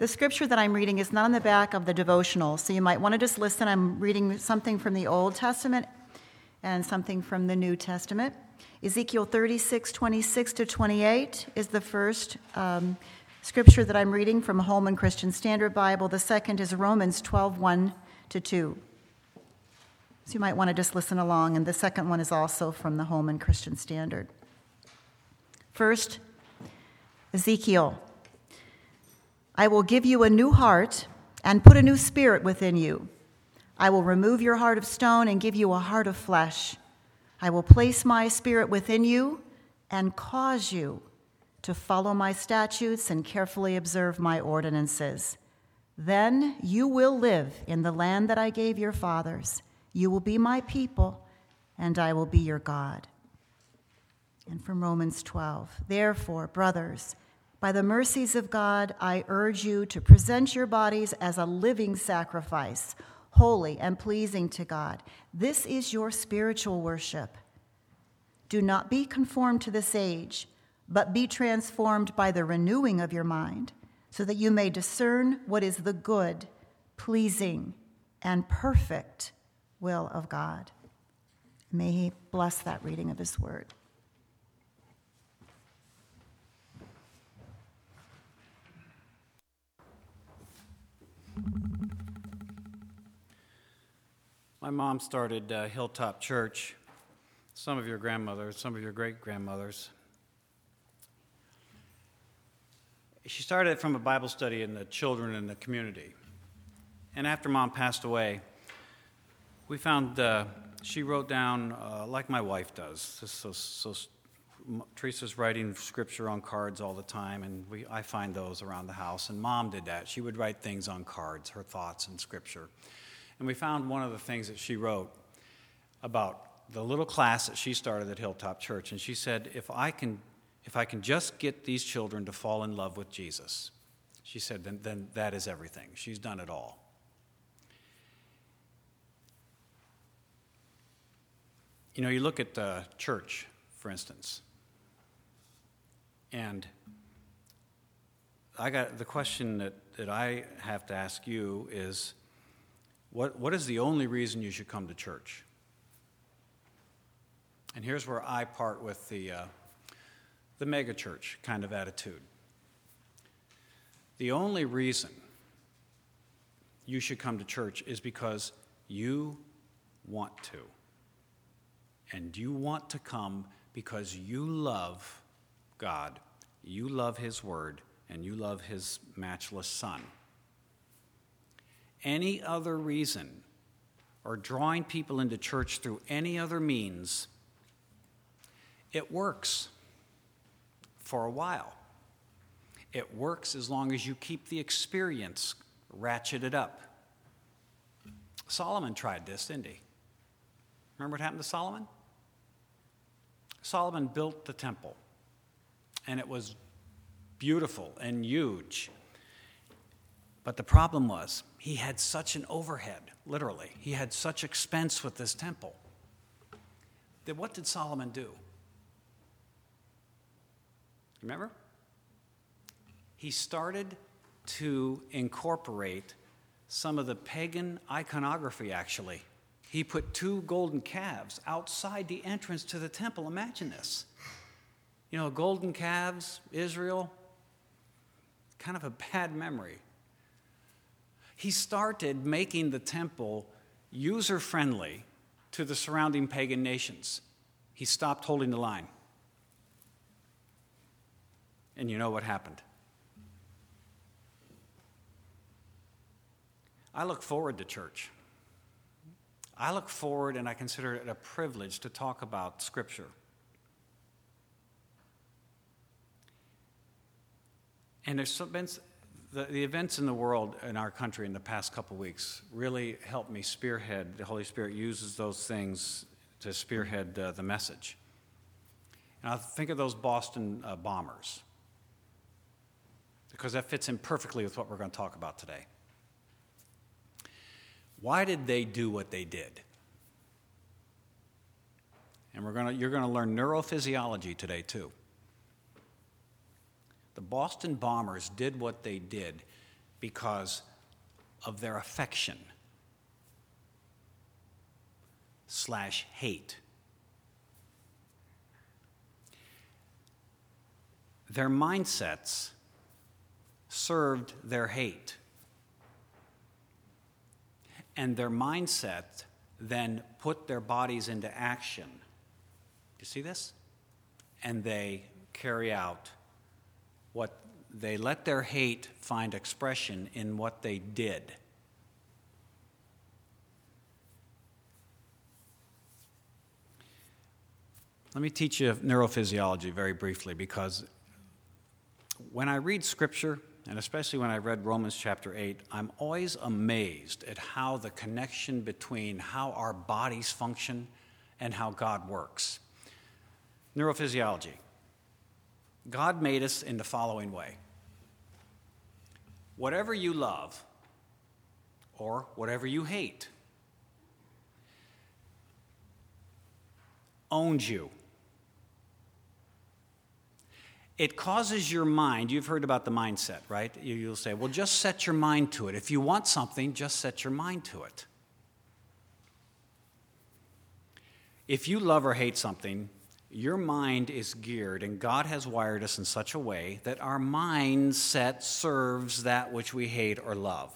The scripture that I'm reading is not on the back of the devotional, so you might want to just listen. I'm reading something from the Old Testament and something from the New Testament. Ezekiel 36:26-28 is the first scripture that I'm reading from Holman Christian Standard Bible. The second is Romans 12:1-2. So you might want to just listen along, and the second one is also from the Holman Christian Standard. First, Ezekiel. I will give you a new heart and put a new spirit within you. I will remove your heart of stone and give you a heart of flesh. I will place my spirit within you and cause you to follow my statutes and carefully observe my ordinances. Then you will live in the land that I gave your fathers. You will be my people, and I will be your God. And from Romans 12, therefore, brothers, by the mercies of God, I urge you to present your bodies as a living sacrifice, holy and pleasing to God. This is your spiritual worship. Do not be conformed to this age, but be transformed by the renewing of your mind, so that you may discern what is the good, pleasing, and perfect will of God. May he bless that reading of his word. My mom started Hilltop Church. Some of your grandmothers, some of your great-grandmothers. She started it from a Bible study in the children in the community. And after Mom passed away, we found she wrote down, like my wife does. Teresa's writing scripture on cards all the time, and I find those around the house. And Mom did that. She would write things on cards, her thoughts and scripture. And we found one of the things that she wrote about the little class that she started at Hilltop Church. And she said, if I can just get these children to fall in love with Jesus, she said, then that is everything. She's done it all. You know, you look at church, for instance, and the question that I have to ask you is, what is the only reason you should come to church? And here's where I part with the mega church kind of attitude. The only reason you should come to church is because you want to. And you want to come because you love God, you love his word, and you love his matchless Son. Any other reason, or drawing people into church through any other means, it works for a while. It works as long as you keep the experience ratcheted up. Solomon tried this, didn't he? Remember what happened to Solomon? Solomon built the temple, and it was beautiful and huge. But the problem was, he had such an overhead, literally. He had such expense with this temple. Then what did Solomon do? Remember? He started to incorporate some of the pagan iconography, actually. He put 2 golden calves outside the entrance to the temple. Imagine this. You know, golden calves, Israel, kind of a bad memory. He started making the temple user-friendly to the surrounding pagan nations. He stopped holding the line. And you know what happened? I look forward to church. I look forward, and I consider it a privilege to talk about Scripture. And there's been the events in the world, in our country, in the past couple weeks really helped me spearhead. The Holy Spirit uses those things to spearhead the message. And I think of those Boston bombers, because that fits in perfectly with what we're going to talk about today. Why did they do what they did? And you're going to learn neurophysiology today, too. The Boston bombers did what they did because of their affection/hate. Their mindsets served their hate. And their mindset then put their bodies into action. Do you see this? And they carry out what they let their hate find expression in what they did. Let me teach you neurophysiology very briefly, because when I read Scripture, and especially when I read Romans chapter 8, I'm always amazed at how the connection between how our bodies function and how God works. Neurophysiology. God made us in the following way. Whatever you love, or whatever you hate, owns you. It causes your mind, you've heard about the mindset, right? You'll say, well, just set your mind to it. If you want something, just set your mind to it. If you love or hate something, your mind is geared, and God has wired us in such a way that our mindset serves that which we hate or love.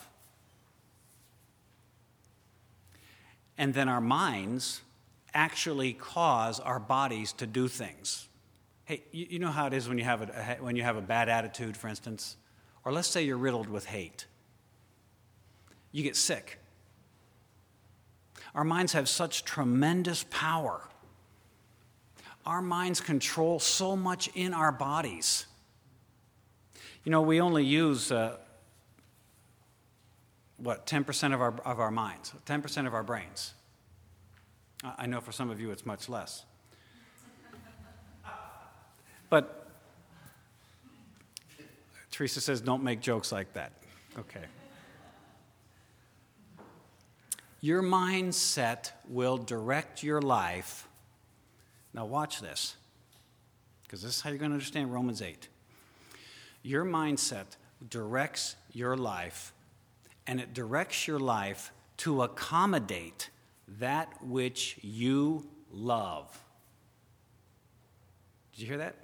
And then our minds actually cause our bodies to do things. Hey, you know how it is when you have a bad attitude, for instance? Or let's say you're riddled with hate. You get sick. Our minds have such tremendous power. Our minds control so much in our bodies. You know, we only use 10% of our minds, 10% of our brains. I know for some of you it's much less. But Teresa says, don't make jokes like that. Okay. Your mindset will direct your life. Now watch this, because this is how you're going to understand Romans 8. Your mindset directs your life, and it directs your life to accommodate that which you love. Did you hear that?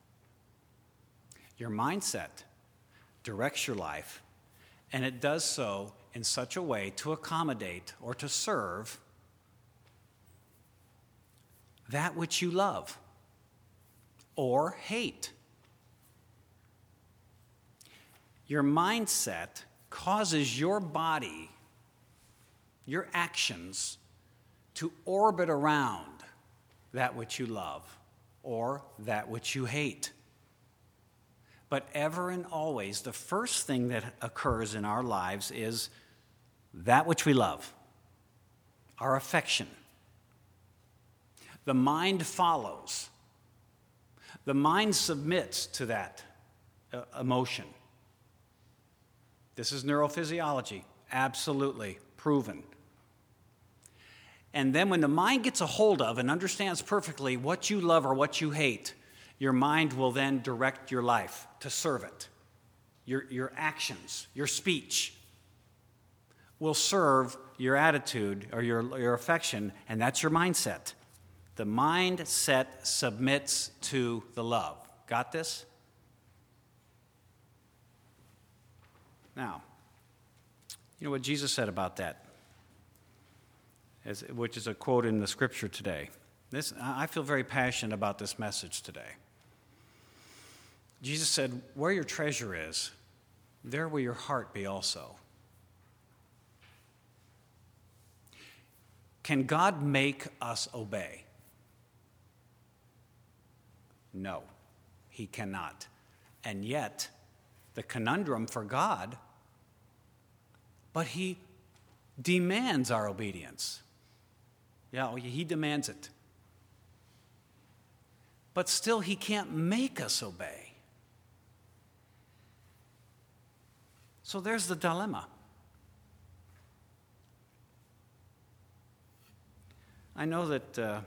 Your mindset directs your life, and it does so in such a way to accommodate or to serve that which you love or hate. Your mindset causes your body, your actions, to orbit around that which you love or that which you hate. But ever and always, the first thing that occurs in our lives is that which we love, our affection. The mind follows. The mind submits to that emotion. This is neurophysiology, absolutely proven. And then when the mind gets a hold of and understands perfectly what you love or what you hate, your mind will then direct your life to serve it. Your actions, your speech will serve your attitude or your affection, and that's your mindset. The mindset submits to the love. Got this? Now, you know what Jesus said about that, which is a quote in the scripture today. I feel very passionate about this message today. Jesus said, where your treasure is, there will your heart be also. Can God make us obey? No, he cannot. And yet, the conundrum for God, but he demands our obedience. Yeah, he demands it. But still, he can't make us obey. So there's the dilemma. I know that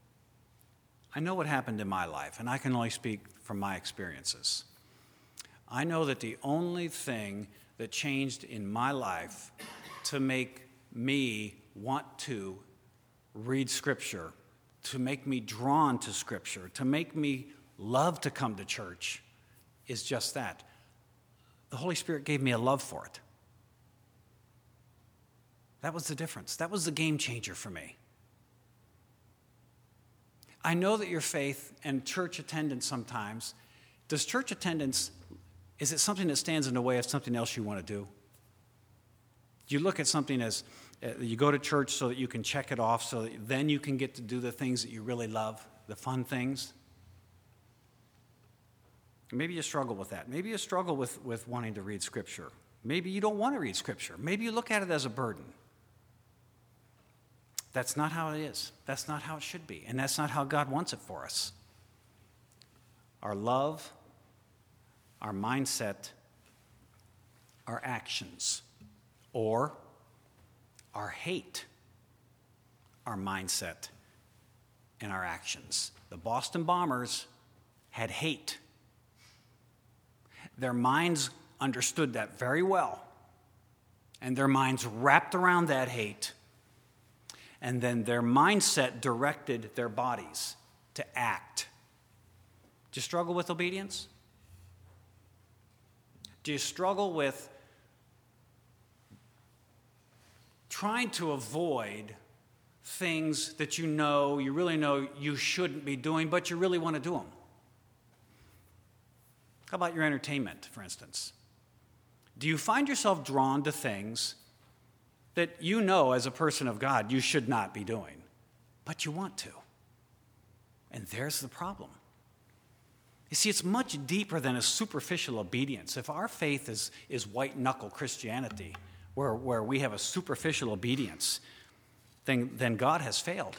I know what happened in my life, and I can only speak from my experiences. I know that the only thing that changed in my life to make me want to read Scripture, to make me drawn to Scripture, to make me love to come to church is just that. The Holy Spirit gave me a love for it. That was the difference. That was the game changer for me. I know that your faith and church attendance sometimes, does church attendance, is it something that stands in the way of something else you want to do? Do you look at something as, you go to church so that you can check it off, so that then you can get to do the things that you really love, the fun things? Maybe you struggle with that. Maybe you struggle with wanting to read Scripture. Maybe you don't want to read Scripture. Maybe you look at it as a burden. That's not how it is. That's not how it should be. And that's not how God wants it for us. Our love, our mindset, our actions, or our hate, our mindset, and our actions. The Boston Bombers had hate. Their minds understood that very well, and their minds wrapped around that hate, and then their mindset directed their bodies to act. Do you struggle with obedience? Do you struggle with trying to avoid things that you really know you shouldn't be doing, but you really want to do them? How about your entertainment, for instance? Do you find yourself drawn to things that you know as a person of God you should not be doing, but you want to? And there's the problem. You see, it's much deeper than a superficial obedience. If our faith is white-knuckle Christianity, where we have a superficial obedience, then God has failed.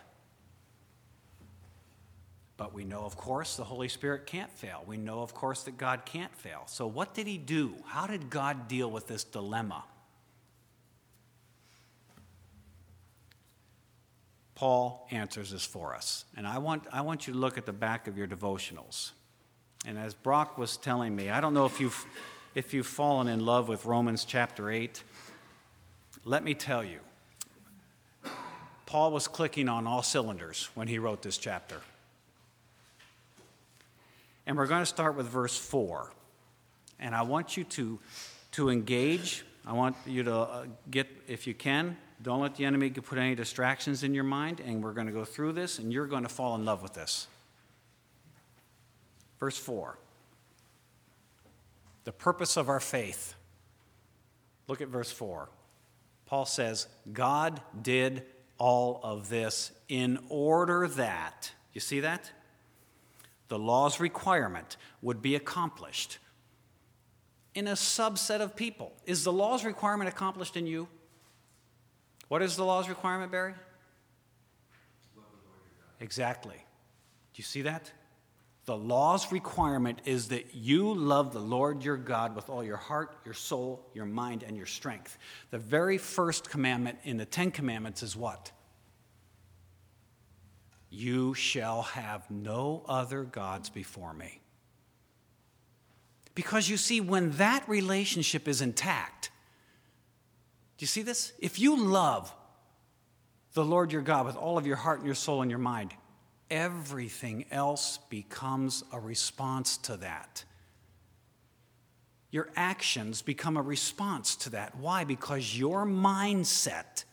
But we know, of course, the Holy Spirit can't fail. We know, of course, that God can't fail. So what did he do? How did God deal with this dilemma? Paul answers this for us. And I want you to look at the back of your devotionals. And as Brock was telling me, I don't know if you've fallen in love with Romans chapter 8. Let me tell you, Paul was clicking on all cylinders when he wrote this chapter. And we're going to start with verse 4. And I want you to engage. I want you to get, if you can, don't let the enemy put any distractions in your mind. And we're going to go through this, and you're going to fall in love with this. Verse 4. The purpose of our faith. Look at verse 4. Paul says, God did all of this in order that, you see that? The law's requirement would be accomplished in a subset of people. Is the law's requirement accomplished in you? What is the law's requirement, Barry? Exactly. Do you see that? The law's requirement is that you love the Lord your God with all your heart, your soul, your mind, and your strength. The very first commandment in the 10 Commandments is what? You shall have no other gods before me. Because you see, when that relationship is intact, do you see this? If you love the Lord your God with all of your heart and your soul and your mind, everything else becomes a response to that. Your actions become a response to that. Why? Because your mindset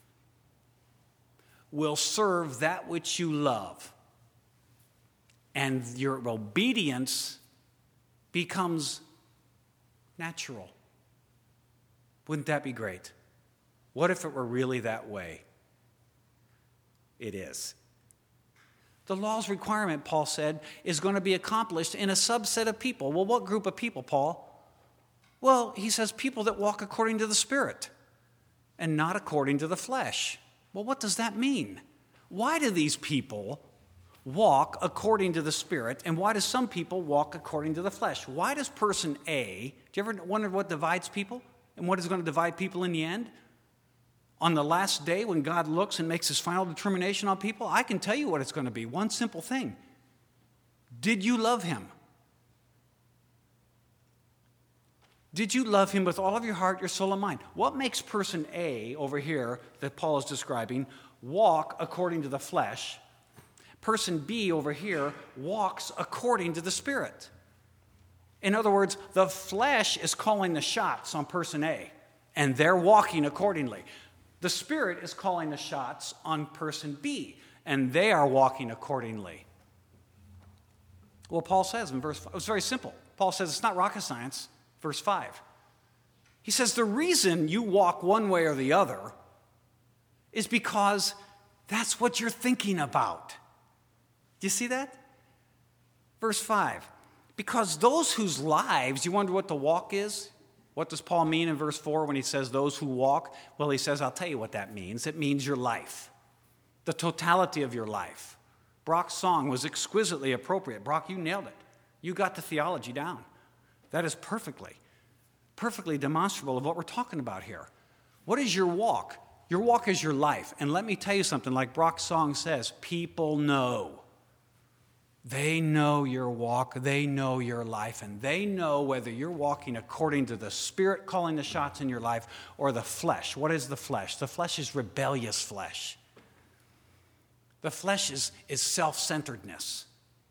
will serve that which you love. And your obedience becomes natural. Wouldn't that be great? What if it were really that way? It is. The law's requirement, Paul said, is going to be accomplished in a subset of people. Well, what group of people, Paul? Well, he says people that walk according to the Spirit and not according to the flesh. Well, what does that mean? Why do these people walk according to the Spirit, and why do some people walk according to the flesh? Why does person A, do you ever wonder what divides people and what is going to divide people in the end? On the last day when God looks and makes his final determination on people, I can tell you what it's going to be. One simple thing. Did you love him? Did you love him with all of your heart, your soul, and mind? What makes person A over here that Paul is describing walk according to the flesh? Person B over here walks according to the Spirit. In other words, the flesh is calling the shots on person A, and they're walking accordingly. The Spirit is calling the shots on person B, and they are walking accordingly. Well, Paul says in verse 5, it's very simple. Paul says it's not rocket science, verse 5. He says the reason you walk one way or the other is because that's what you're thinking about. Do you see that? Verse 5. Because those whose lives, you wonder what the walk is? What does Paul mean in verse 4 when he says those who walk? Well, he says, I'll tell you what that means. It means your life, the totality of your life. Brock's song was exquisitely appropriate. Brock, you nailed it. You got the theology down. That is perfectly demonstrable of what we're talking about here. What is your walk? Your walk is your life. And let me tell you something, like Brock's song says, people know. They know your walk, they know your life, and they know whether you're walking according to the Spirit calling the shots in your life or the flesh. What is the flesh? The flesh is rebellious flesh. The flesh is self-centeredness.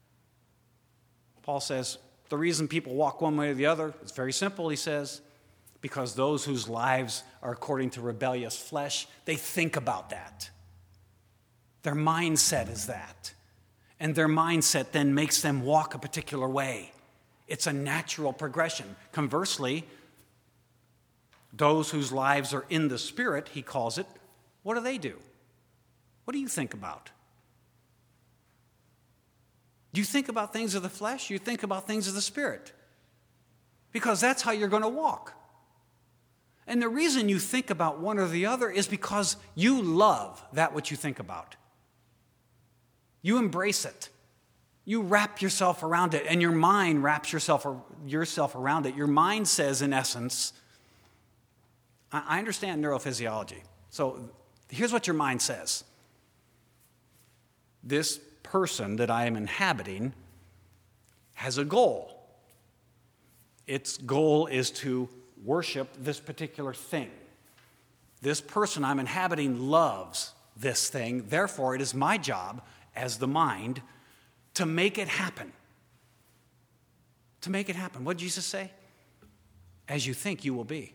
Paul says the reason people walk one way or the other is very simple, he says, because those whose lives are according to rebellious flesh, they think about that. Their mindset is that. And their mindset then makes them walk a particular way. It's a natural progression. Conversely, those whose lives are in the Spirit, he calls it, what do? What do you think about? Do you think about things of the flesh? You think about things of the Spirit. Because that's how you're going to walk. And the reason you think about one or the other is because you love that which you think about. You embrace it. You wrap yourself around it, and your mind wraps yourself around it. Your mind says, in essence, I understand neurophysiology. So here's what your mind says. This person that I am inhabiting has a goal. Its goal is to worship this particular thing. This person I'm inhabiting loves this thing. Therefore, it is my job as the mind to make it happen. To make it happen. What did Jesus say? As you think, you will be.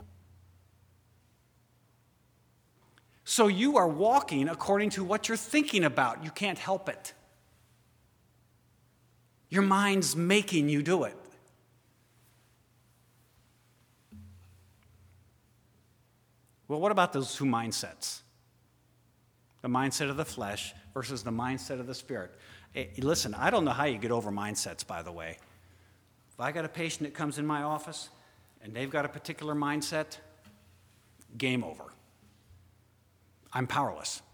So you are walking according to what you're thinking about. You can't help it. Your mind's making you do it. Well, what about those two mindsets? The mindset of the flesh versus the mindset of the Spirit. Hey, listen, I don't know how you get over mindsets, by the way. If I got a patient that comes in my office and they've got a particular mindset, game over. I'm powerless.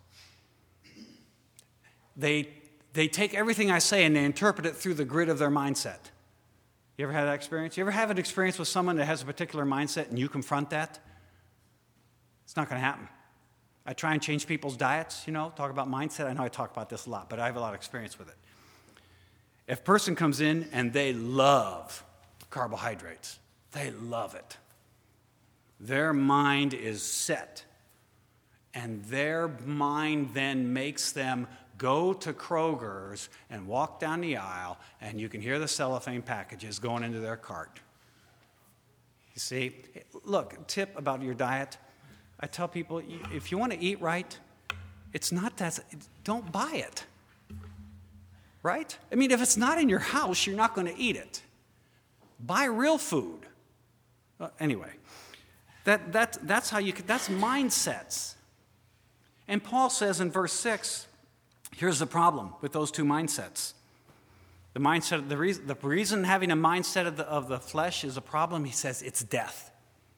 They take everything I say and they interpret it through the grid of their mindset. You ever had that experience? You ever have an experience with someone that has a particular mindset and you confront that? It's not going to happen. I try and change people's diets, talk about mindset. I know I talk about this a lot, but I have a lot of experience with it. If a person comes in and they love carbohydrates, they love it. Their mind is set. And their mind then makes them go to Kroger's and walk down the aisle, and you can hear the cellophane packages going into their cart. You see, look, tip about your diet. I tell people, if you want to eat right, it's not that, don't buy it. Right? I mean, if it's not in your house, you're not going to eat it. Buy real food. Anyway, that's how that's mindsets. And Paul says in verse 6, here's the problem with those two mindsets. The reason having a mindset of the flesh is a problem, he says, it's death.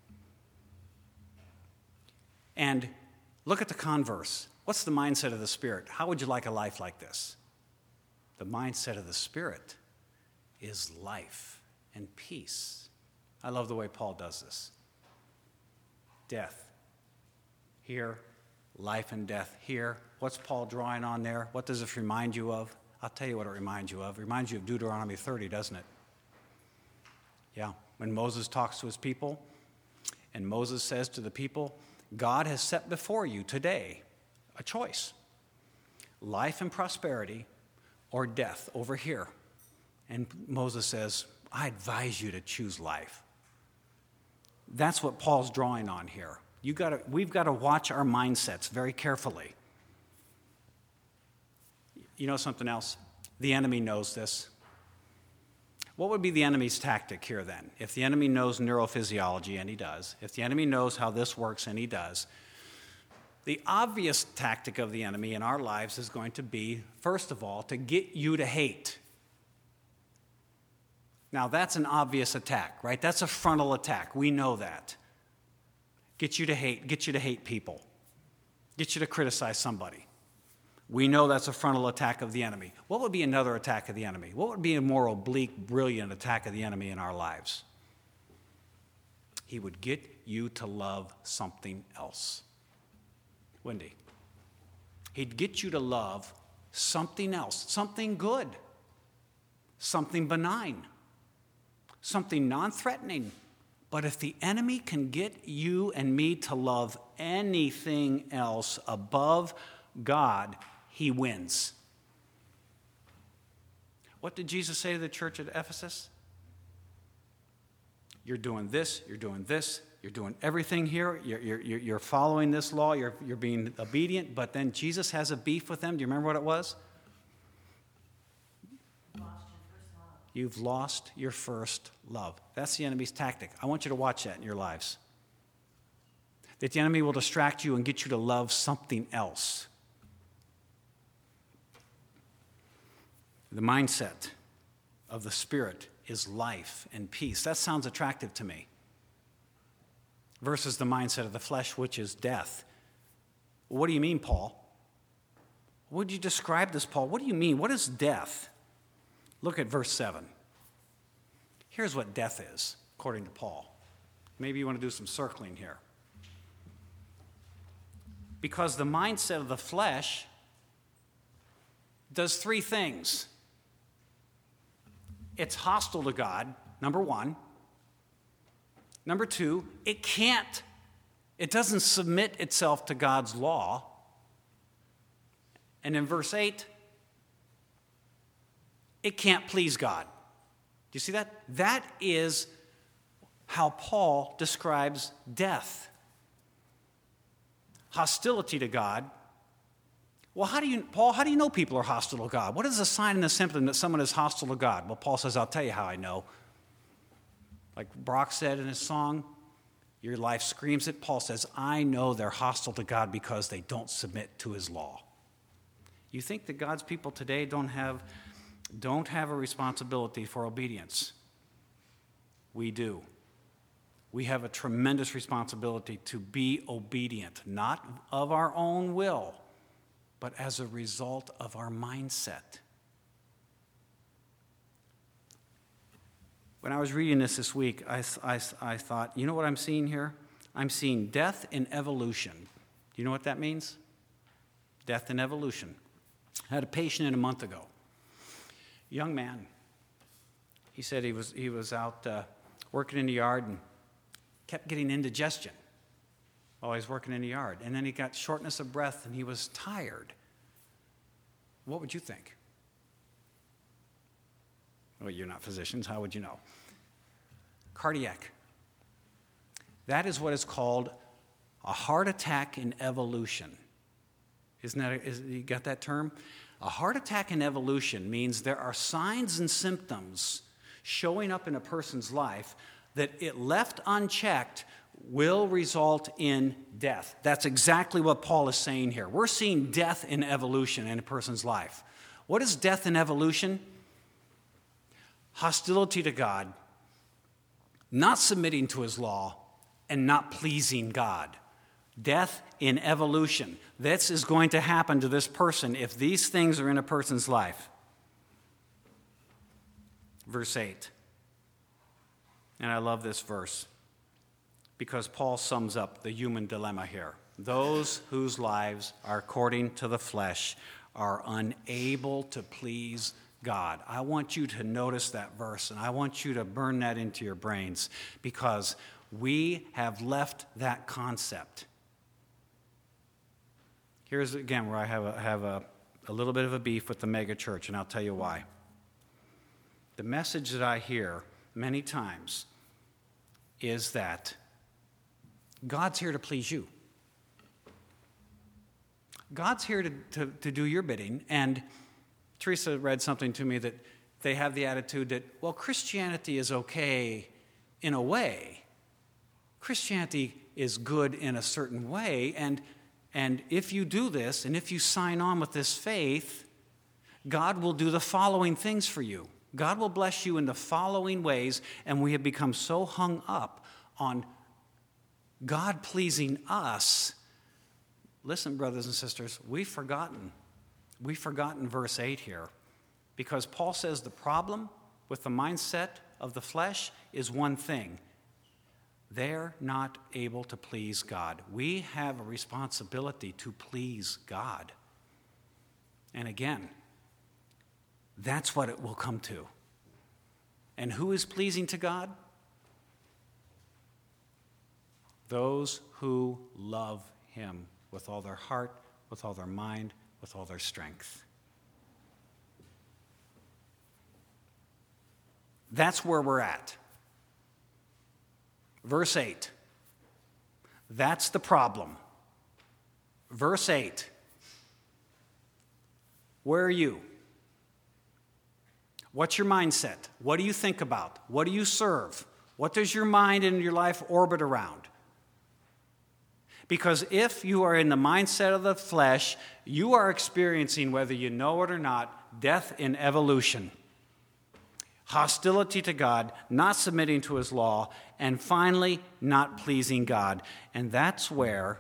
And look at the converse. What's the mindset of the Spirit? How would you like a life like this? The mindset of the Spirit is life and peace. I love the way Paul does this. Death here, life and death here. What's Paul drawing on there? What does this remind you of? I'll tell you what it reminds you of. It reminds you of Deuteronomy 30, doesn't it? Yeah. when Moses talks to his people, and Moses says to the people, God has set before you today a choice, life and prosperity or death over here. And Moses says, I advise you to choose life. That's what Paul's drawing on here. We've got to watch our mindsets very carefully. You know something else? The enemy knows this. What would be the enemy's tactic here then? If the enemy knows neurophysiology, and he does, if the enemy knows how this works, and he does, the obvious tactic of the enemy in our lives is going to be, first of all, to get you to hate. Now, that's an obvious attack, right? That's a frontal attack. We know that. Get you to hate people. Get you to criticize somebody. We know that's a frontal attack of the enemy. What would be another attack of the enemy? What would be a more oblique, brilliant attack of the enemy in our lives? He would get you to love something else. Wendy. He'd get you to love something else, something good, something benign, something non-threatening. But if the enemy can get you and me to love anything else above God, he wins. What did Jesus say to the church at Ephesus? You're doing this, you're doing this, you're doing everything here, you're following this law, you're being obedient, but then Jesus has a beef with them. Do you remember what it was? You've lost your first love. That's the enemy's tactic. I want you to watch that in your lives. That the enemy will distract you and get you to love something else. The mindset of the Spirit is life and peace. That sounds attractive to me. Versus the mindset of the flesh, which is death. What do you mean, Paul? Would you describe this, Paul? What do you mean? What is death? Look at verse 7. Here's what death is, according to Paul. Maybe you want to do some circling here. Because the mindset of the flesh does three things. It's hostile to God, number one. Number two, it doesn't submit itself to God's law. And in verse 8, it can't please God. Do you see that? That is how Paul describes death. Hostility to God. Well, Paul, how do you know people are hostile to God? What is the sign and the symptom that someone is hostile to God? Well, Paul says, I'll tell you how I know. Like Brock said in his song, your life screams it. Paul says, I know they're hostile to God because they don't submit to his law. You think that God's people today don't have a responsibility for obedience? We do. We have a tremendous responsibility to be obedient, not of our own will, but as a result of our mindset. When I was reading this week, I thought, you know what I'm seeing here? I'm seeing death and evolution. Do you know what that means? Death and evolution. I had a patient in a month ago. Young man. He said he was out working in the yard and kept getting indigestion while he was working in the yard. And then he got shortness of breath and he was tired. What would you think? Well, you're not physicians. How would you know? Cardiac. That is what is called a heart attack in evolution. You got that term? A heart attack in evolution means there are signs and symptoms showing up in a person's life that, it left unchecked, will result in death. That's exactly what Paul is saying here. We're seeing death in evolution in a person's life. What is death in evolution? Hostility to God, not submitting to his law, and not pleasing God. Death in evolution. This is going to happen to this person if these things are in a person's life. Verse 8. And I love this verse because Paul sums up the human dilemma here. Those whose lives are according to the flesh are unable to please God. I want you to notice that verse, and I want you to burn that into your brains, because we have left that concept. Here's again where I have a little bit of a beef with the mega church, and I'll tell you why. The message that I hear many times is that God's here to please you. God's here to do your bidding. And Teresa read something to me that they have the attitude that, well, Christianity is okay in a way. Christianity is good in a certain way, and if you do this, and if you sign on with this faith, God will do the following things for you. God will bless you in the following ways, and we have become so hung up on God pleasing us. Listen, brothers and sisters, we've forgotten verse 8 here, because Paul says the problem with the mindset of the flesh is one thing: they're not able to please God. We have a responsibility to please God. And again, that's what it will come to. And who is pleasing to God? Those who love him with all their heart, with all their mind, with all their strength. That's where we're at. Verse 8. That's the problem. Verse 8. Where are you? What's your mindset? What do you think about? What do you serve? What does your mind and your life orbit around? Because if you are in the mindset of the flesh, you are experiencing, whether you know it or not, death in evolution. Hostility to God, not submitting to his law, and finally, not pleasing God. And that's where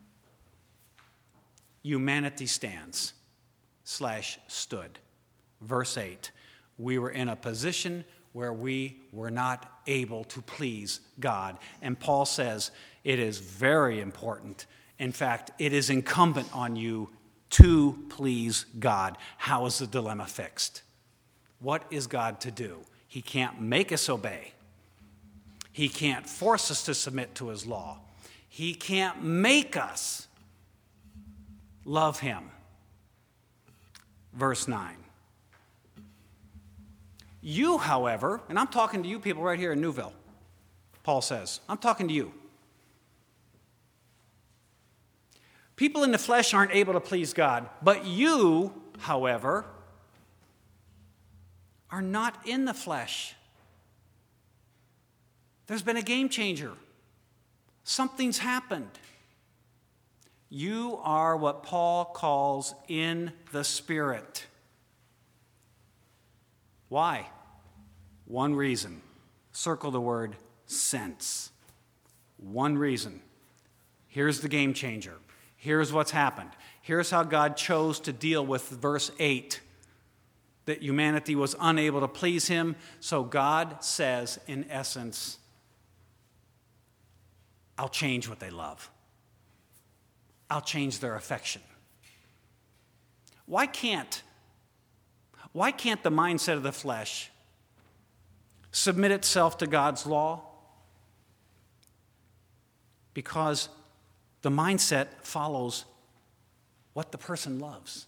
humanity stands/stood. Verse 8. We were in a position where we were not able to please God. And Paul says it is very important. In fact, it is incumbent on you to please God. How is the dilemma fixed? What is God to do? He can't make us obey. He can't force us to submit to his law. He can't make us love him. Verse 9. You, however, and I'm talking to you people right here in Newville, Paul says, I'm talking to you. People in the flesh aren't able to please God, but you, however, are not in the flesh. There's been a game changer. Something's happened. You are what Paul calls in the Spirit. Why? One reason. Circle the word sense. One reason. Here's the game changer. Here's what's happened. Here's how God chose to deal with verse 8. That humanity was unable to please him. So God says, in essence, I'll change what they love. I'll change their affection. Why can't the mindset of the flesh submit itself to God's law? Because the mindset follows what the person loves.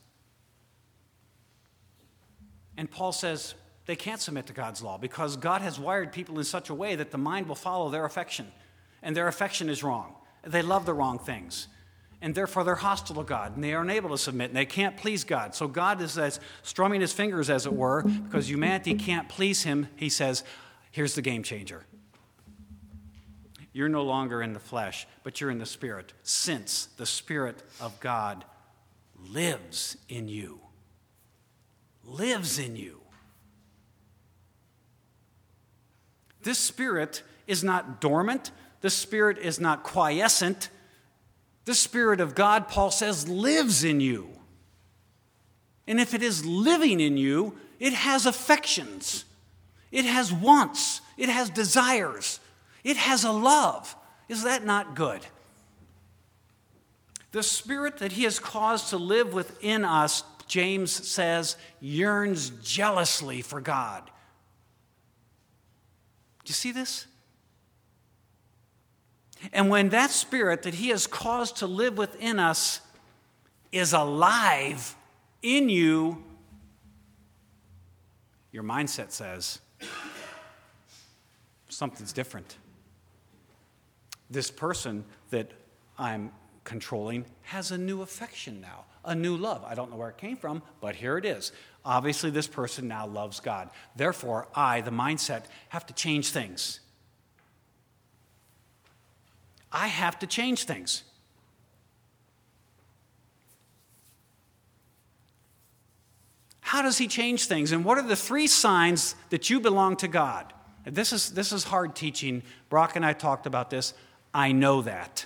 And Paul says they can't submit to God's law because God has wired people in such a way that the mind will follow their affection. And their affection is wrong. They love the wrong things. And therefore they're hostile to God, and they are unable to submit, and they can't please God. So God is strumming his fingers, as it were, because humanity can't please him. He says, here's the game changer. You're no longer in the flesh, but you're in the Spirit, since the Spirit of God lives in you. Lives in you. This Spirit is not dormant. This Spirit is not quiescent. The Spirit of God, Paul says, lives in you. And if it is living in you, it has affections. It has wants. It has desires. It has a love. Is that not good? The Spirit that he has caused to live within us James says, yearns jealously for God. Do you see this? And when that Spirit that He has caused to live within us is alive in you, your mindset says, something's different. This person that I'm controlling has a new affection now, a new love. I don't know where it came from, but here it is. Obviously, this person now loves God. Therefore, I, the mindset, have to change things. I have to change things. How does He change things? And what are the 3 signs that you belong to God? This is hard teaching. Brock and I talked about this. I know that.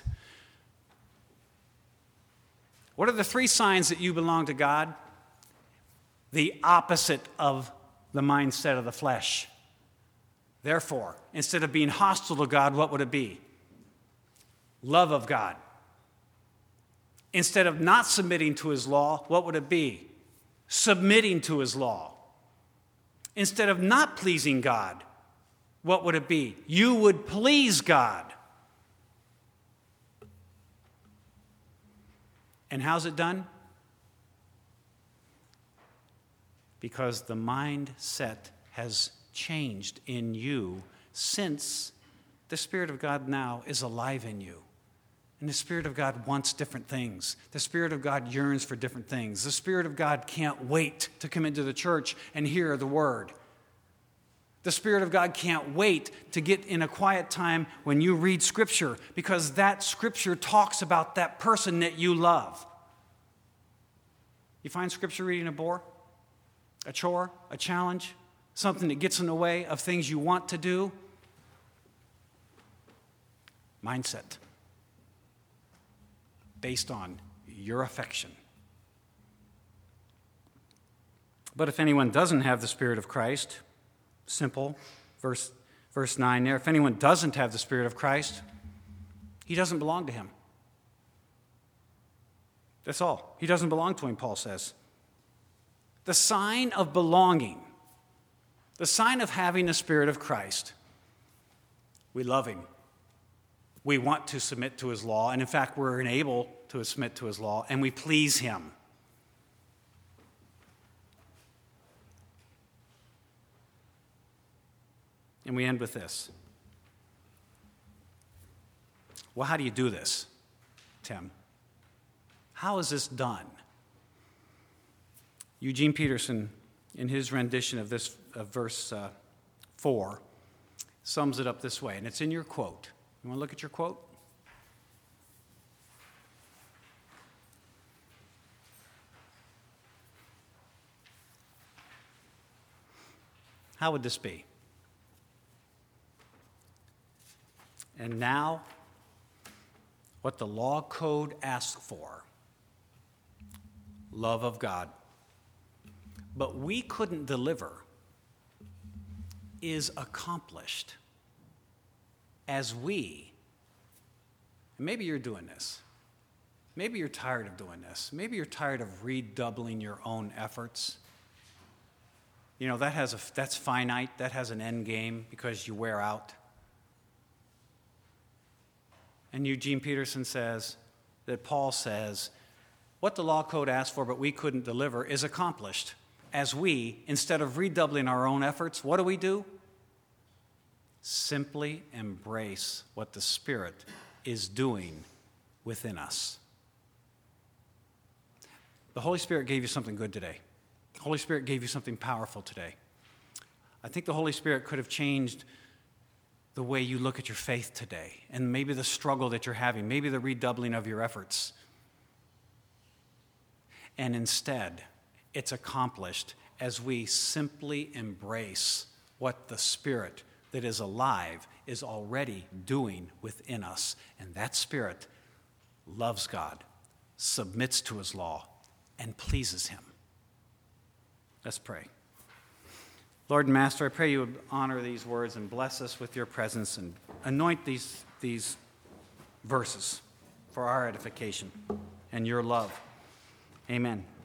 What are the 3 signs that you belong to God? The opposite of the mindset of the flesh. Therefore, instead of being hostile to God, what would it be? Love of God. Instead of not submitting to His law, what would it be? Submitting to His law. Instead of not pleasing God, what would it be? You would please God. And how's it done? Because the mindset has changed in you since the Spirit of God now is alive in you. And the Spirit of God wants different things. The Spirit of God yearns for different things. The Spirit of God can't wait to come into the church and hear the Word. The Spirit of God can't wait to get in a quiet time when you read Scripture, because that Scripture talks about that person that you love. You find Scripture reading a bore, a chore, a challenge, something that gets in the way of things you want to do? Mindset. Based on your affection. But if anyone doesn't have the Spirit of Christ, simple, verse 9 there, if anyone doesn't have the Spirit of Christ, he doesn't belong to Him. That's all. He doesn't belong to Him, Paul says. The sign of belonging, the sign of having the Spirit of Christ, we love Him. We want to submit to His law, and in fact, we're enabled to submit to His law, and we please Him. And we end with this. Well, how do you do this, Tim? How is this done? Eugene Peterson, in his rendition of this verse 4, sums it up this way, and it's in your quote. You want to look at your quote? How would this be? And now, what the law code asks for, love of God, but we couldn't deliver, is accomplished as we, and maybe you're doing this, maybe you're tired of doing this, maybe you're tired of redoubling your own efforts. You know, that's finite, that has an end game because you wear out. And Eugene Peterson says that Paul says, what the law code asked for but we couldn't deliver is accomplished as we, instead of redoubling our own efforts, what do? Simply embrace what the Spirit is doing within us. The Holy Spirit gave you something good today. The Holy Spirit gave you something powerful today. I think the Holy Spirit could have changed the way you look at your faith today, and maybe the struggle that you're having, maybe the redoubling of your efforts. And instead, it's accomplished as we simply embrace what the Spirit that is alive is already doing within us. And that Spirit loves God, submits to His law, and pleases Him. Let's pray. Lord and Master, I pray you would honor these words and bless us with your presence and anoint these verses for our edification and your love. Amen.